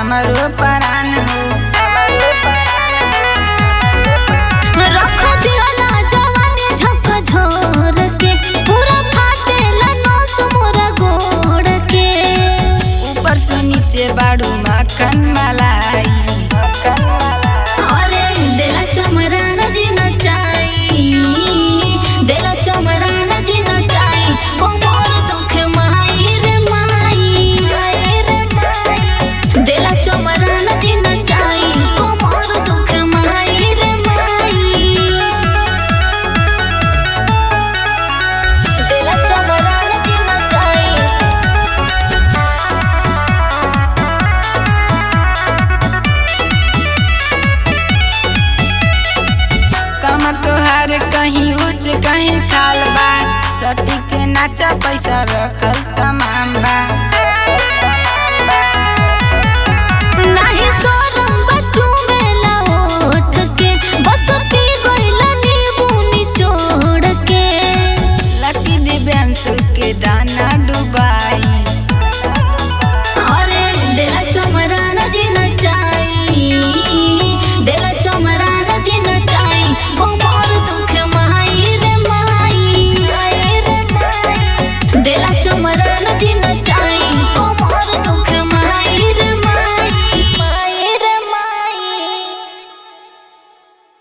हमारो परान हो। रख दियाला जवानी झकझोर के पूरा फाटेला नस मोरा गोड़ के। ऊपर से नीचे बाड़ू मक्खन मलाई। अरे देला चमरान जी नचाई, देला चमरान जी नचाई कोमर दुखे माई रे माई। देला चमरान जी नचाई कोमर दुखे माई रे माई। देला चमरान जी नचाई। कमर तोहार कहीं ऊंच कहीं खाल बा। सटी के नाचा पैसा रखल तमाम बा। नाही सोर